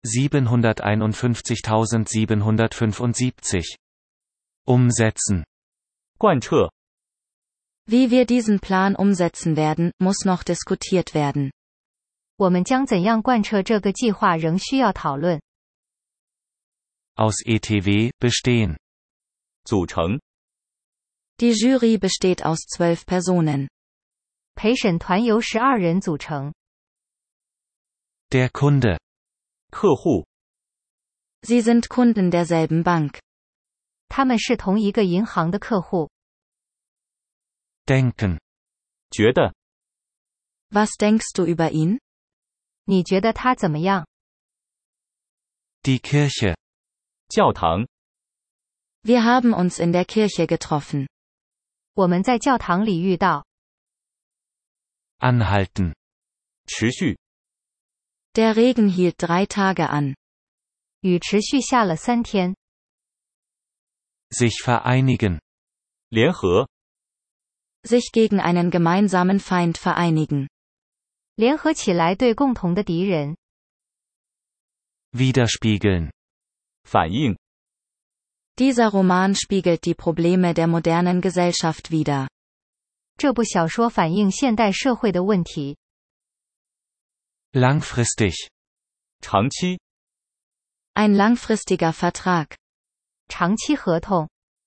751.775. Umsetzen. 贯彻 Wie wir diesen Plan umsetzen werden, muss noch diskutiert werden. 我们将怎样贯彻这个计划仍需要讨论。 Aus ETW bestehen. 组成 Die Jury besteht aus 12 Personen. 陪审团由12人组成。 Der Kunde. 客户 Sie sind Kunden derselben Bank. 他们是同一个银行的客户。 Denken. 觉得 Was denkst du über ihn? 你觉得他怎么样？ Die Kirche. 教堂 Wir haben uns in der Kirche getroffen. 我们在教堂里遇到。 Anhalten. 持续 Der Regen hielt 3 Tage an. 雨持续下了3天。 Sich vereinigen. 联合 Sich gegen einen gemeinsamen Feind vereinigen. 联合起来对共同的敌人。 Widerspiegeln. 反映 Dieser Roman spiegelt die Probleme der modernen Gesellschaft wider. 这部小说反映现代社会的问题。 Langfristig. 长期 Ein langfristiger Vertrag. 长期合同。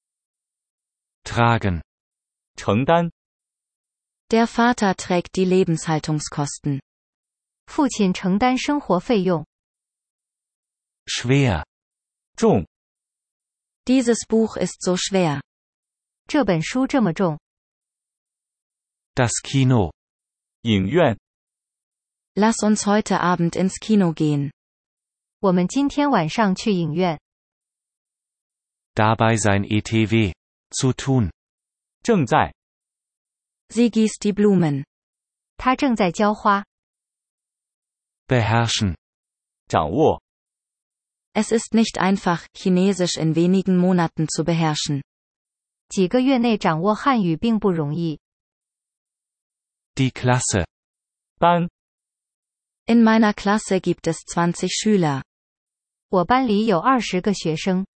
Tragen. 承担 Der Vater trägt die Lebenshaltungskosten. 父亲承担生活费用。 Schwer. 重 Dieses Buch ist so schwer. 这本书这么重。 Das Kino. 影院 Lass uns heute Abend ins Kino gehen. 我们今天晚上去影院。 Dabei sein ETW. Zu tun. 正在 Sie gießt die Blumen. 他正在浇花。 Beherrschen. 掌握 Es ist nicht einfach, Chinesisch in wenigen Monaten zu beherrschen. 几个月内掌握汉语并不容易。 Die Klasse. 班 In meiner Klasse gibt es 20 Schüler. 我班里有20个学生。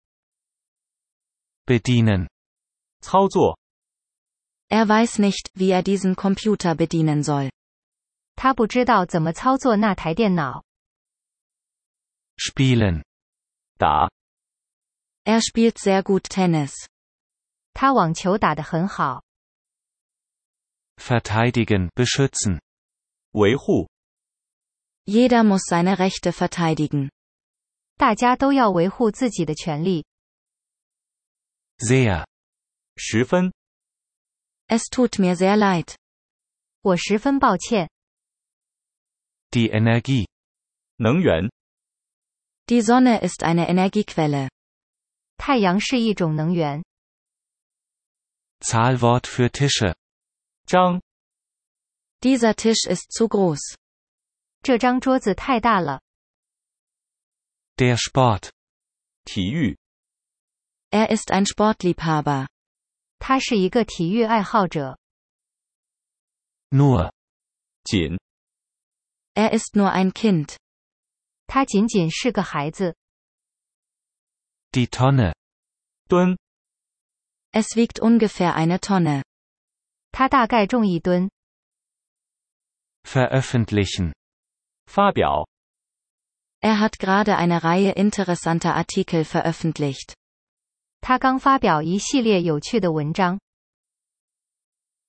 Bedienen. 操作 Er weiß nicht, wie er diesen Computer bedienen soll. 他不知道怎么操作那台电脑。 Spielen. 打 Er spielt sehr gut Tennis. 他网球打得很好。 Verteidigen. Beschützen. 维护 Jeder muss seine Rechte verteidigen. 大家都要维护自己的权利。 Sehr. 十分 Es tut mir sehr leid. 我十分抱歉。 Die Energie. 能源 Die Sonne ist eine Energiequelle. 太阳是一种能源。 Zahlwort für Tische. 张 Dieser Tisch ist zu groß. 这张桌子太大了。 Der Sport. 体育 Er ist ein Sportliebhaber. 他是一个体育爱好者。 Nur. 仅 Er ist nur ein Kind. 他仅仅是个孩子。 Die Tonne. 吨 Es wiegt ungefähr eine Tonne. 他大概重1吨。 Veröffentlichen. 发表 Er hat gerade eine Reihe interessanter Artikel veröffentlicht. 他刚发表一系列有趣的文章。